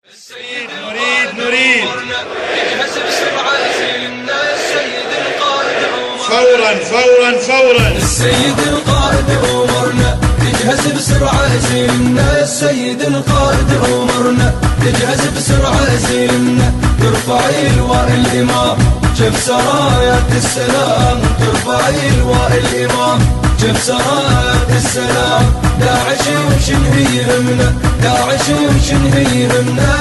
السيد نريد يجهز بسرعة سيدنا السيد القائد عمر فورا السيد القائد عمرنا يجهز بسرعة سيدنا السيد القائد عمرنا يجهز بسرعة سيدنا ترفع لواء الإمام شوف سرايات السلام ترفع لواء الإمام شوف سرايات السلام داعش وشنه يهمنا داعش وشنه يهمنا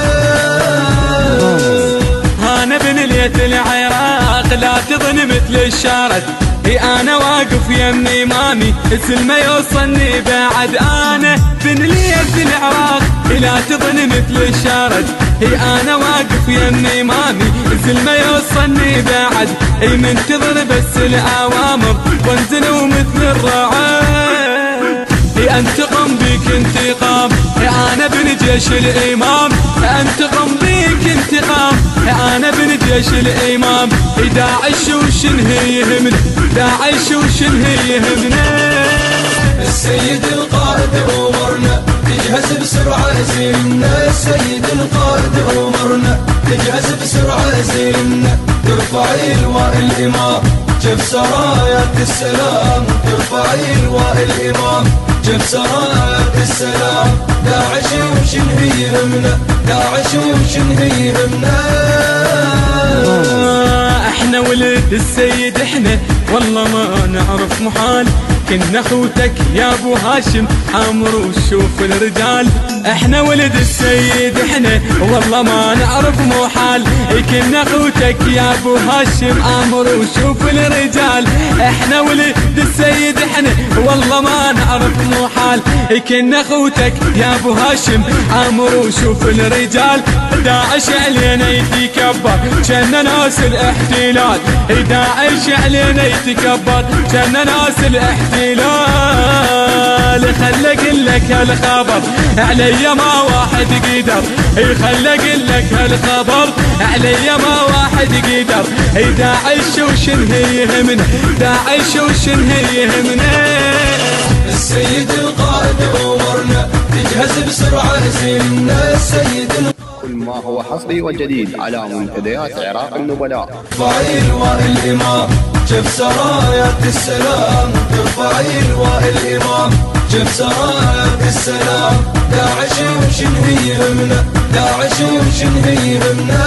انا بنية العراق لا تظن مثل الشارد انا واقف يم امامي السلمة يوصلني بعد انا بنية العراق لا تظن مثل الشارد انا واقف يم امامي السلمة يوصلني بعد منتظر بس الاوامر وانزل ومثل الرعاة انتقم بك انتقام انا بن جيش الامام انتقم بك انتقام انا بن جيش الامام داعش وشنه يهمنا داعش وشنه يهمنا السيد القائد عمرنا تجهز بسرعة سيدنا السيد القائد عمرنا تجهز بسرعة سيدنا ترفع لواء الإمام شوف سرايات السلام ترفع لواء الإمام شوف سرايات السلام داعش وشنه يهمنا داعش وشنه يهمنا احنا ولد السيد احنا والله ما نعرف محال كنا اخوتك يا ابو هاشم عمرو وشوف الرجال احنا ولد السيد احنا والله ما نعرف محال كنا اخوتك يا ابو هاشم عمرو وشوف الرجال احنا ولد السيد احنا والله ما نعرف محال كنا اخوتك يا ابو هاشم عمرو وشوف الرجال داعش علينا يتكبر كنا ناس الاحتلال داعش علينا يتكبر كنا ناس الاحتلال خل اقول لك هالخبر علي ما واحد قدر خل اقول لك هالخبر علي ما واحد قدر داعش وشنه يهمنا داعش وشنه يهمنا السيد القائد عمرنا تجهز بسرعة سيدنا السيد كل ما هو حصري وجديد على منتديات عراق النبلاء ترفع لواء الإمام شوف سرايات السلام ترفع لواء الإمام شوف سرايات السلام داعش وشنه يهمنا داعش وشنه يهمنا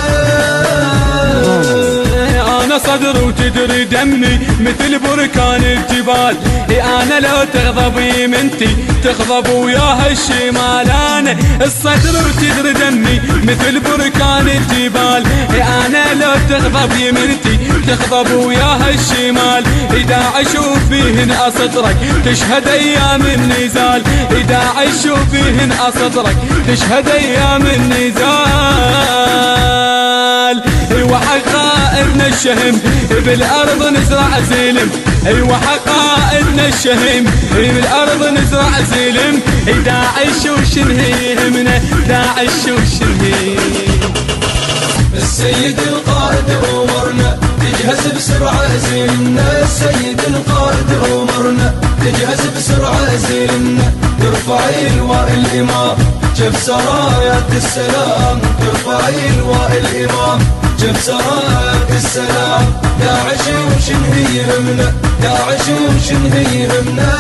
انا صدر وتدري دمي مثل بركان الجبال انا لو تغضب يمنتي تغضب وياها الشمال انا الصدر وتدري دمي مثل بركان الجبال انا لو تغضب يمنتي تغضب وياها الشمال داعش وفيهن اسطرك تشهد ايام النزال داعش وفيهن اسطرك تشهد ايام النزال وحقائدنا الشهم بالارض نزرع سلم وحقائدنا الشهم بالارض نزرع سلم داعش وشنه يهمنا داعش وشنه السيد القائد عمرنا تجهز بسرعة سيدنا السيد القائد عمرنا تجهز بسرعة سيدنا ترفع لواء الإمام شوف سرايات السلام ترفع لواء الإمام شوف سرايات السلام داعش وشنه يهمنا داعش وشنه يهمنا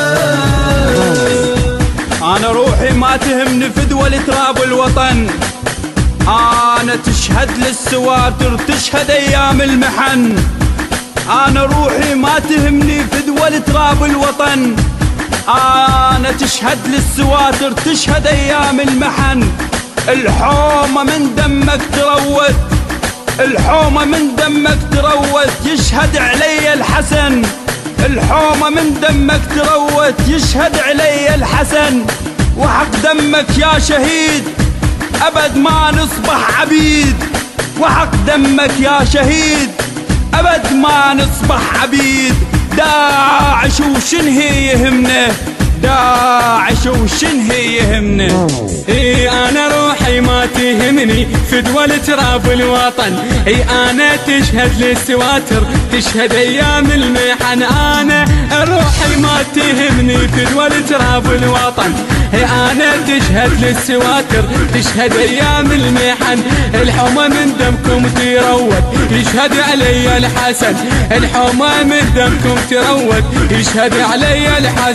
انا روحي ما تهمني فدوى لتراب الوطن انا تشهد للسواتر تشهد ايام المحن انا روحي ما تهمني فدوى لتراب الوطن انا تشهد للسواتر تشهد ايام المحن الحومة من دمك تروت الحومة من دمك تروت يشهد علي الحسن الحومة من دمك تروت يشهد علي الحسن وحق دمك يا شهيد أبد ما نصبح عبيد وحق دمك يا شهيد أبد ما نصبح عبيد داعش وشنه يهمنا داعش وشنه يهمنا انا روحي ما تهمني فدوى لتراب الوطن انا تشهد للسواتر تشهد ايام المحن انا روحي ما تهمني فدوى لتراب الوطن أنا تشهد للسواتر، تشهد أيام المحن، الحومة من دمكم تروت يشهد علي الحسن، الحومة من دمكم تروت يشهد علي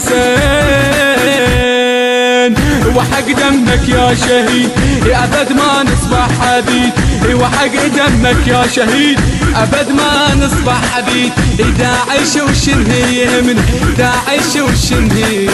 الحسن. وحق دمك يا شهيد أبد ما نصبح حديد، وحق دمك يا شهيد أبد ما نصبح حديد. داعش وشنهي يهمنا، داعش وشنهي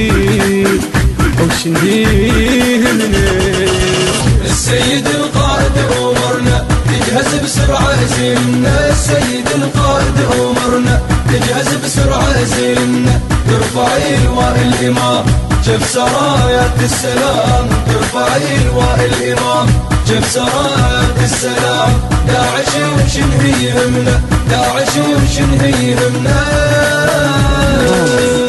يهمنا. السيد القائد أمرنا تجهز بسرعة زيننا، السيد القائد أمرنا تجهز بسرعة زيننا، ترفعي لواء الإمام شف سرايات السلام، ترفعي لواء الإمام شف سرايات السلام. داعش وشنهي يهمنا، داعش وشنهي يهمنا.